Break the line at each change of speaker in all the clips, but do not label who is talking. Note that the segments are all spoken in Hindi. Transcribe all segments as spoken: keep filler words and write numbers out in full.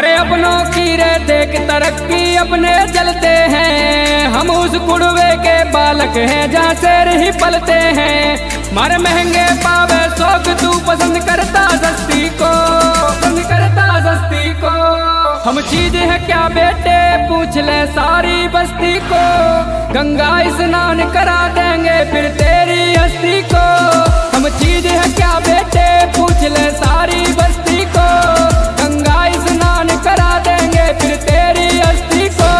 अरे अपनों की रे देख तरक्की अपने चलते हैं, हम उस कुड़वे के बालक हैं जहाँ शेर ही पलते हैं। मारे महंगे पावे शौक तू पसंद करता सस्ती को, पसंद करता सस्ती को। हम चीज है क्या बेटे पूछ ले सारी बस्ती को, गंगा स्नान करा देंगे फिर तेरी हस्ती को। हम चीज है क्या बेटे पूछ ले सारी बस्ती को, गंगा स्नान करा देंगे फिर तेरी हस्ती को।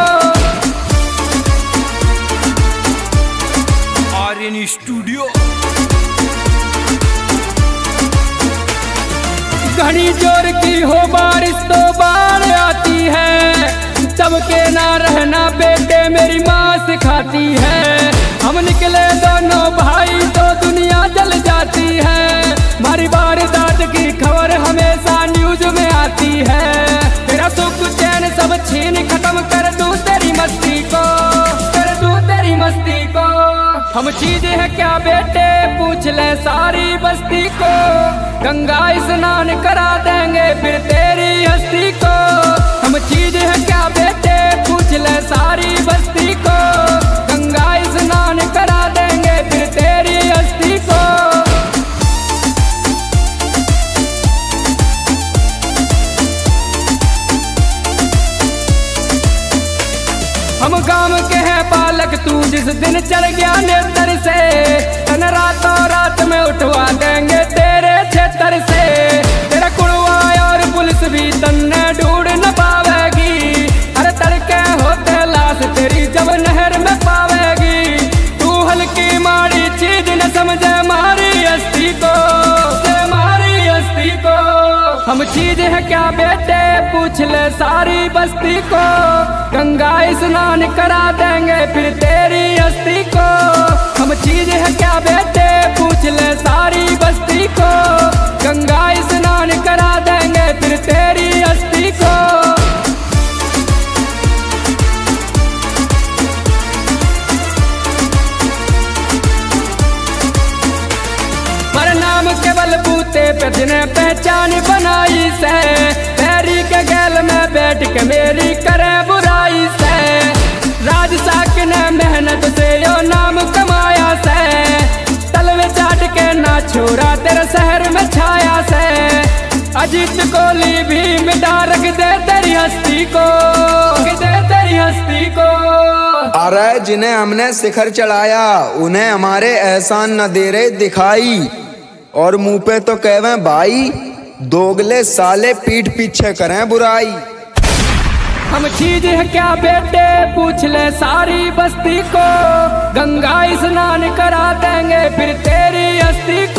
आर्यन स्टूडियो।
घनी जोर की हो बारिश तो बाढ़ आती है, चमके ना रहना बेटे मेरी माँ सिखाती है। हम निकले दोनों भाई तो दुनिया जल जाती है, मारी वारदात की खबर हमेशा न्यूज में आती है। तेरा सुख चैन सब छीन खत्म कर दूं तेरी मस्ती को, कर दूं तेरी मस्ती को। हम चीज है क्या बेटे पूछ ले सारी बस्ती को, गंगा स्नान करा देंगे फिर तेरी हस्ती को। हम चीज है क्या बेटे पूछ ले सारी बस्ती को, गंगा स्नान करा देंगे फिर तेरी हस्ती को। हम गांव के हैं बालक तू जिस दिन चल गया नेतर से, तन रातों रात में उठवा देंगे तेरे क्षेत्र से। तेरा कुड़वा और पुलिस भी तन्ने ढूंढ न पावेगी, हर तड़के होते लाश तेरी जब नहर में पावेगी। तू हल्की माड़ी चीज न समझे मारी हस्ती को, मारी हस्ती को। हम चीज है क्या बेटे पूछ ले सारी बस्ती को, गंगा स्नान करा देंगे फिर तेरी हस्ती को। हम चीज है क्या बेटे पूछ ले सारी बस्ती को, गंगा स्नान करा देंगे फिर तेरी हस्ती को। पर नाम केवल बूते पे जिन्हें पहचान बनाई से, पैरी के गैल में बैठ के मेरी करे बुराई से। राज साक ने मेहनत से यो नाम कमाया से, तलवे चाट के ना छोड़ा तेरे शहर में छाया से। अजीत कोहली भी मिटा रख दे तेरी हस्ती को, दे तेरी हस्ती को।
अरे जिन्हें हमने शिखर चढ़ाया उन्हें हमारे एहसान न दे रहे दिखाई, और मुंह पे तो कहवे भाई दोगले साले पीठ पीछे करें बुराई।
हम चीज है क्या बेटे पूछ ले सारी बस्ती को, गंगा स्नान करा देंगे फिर तेरी हस्ती को।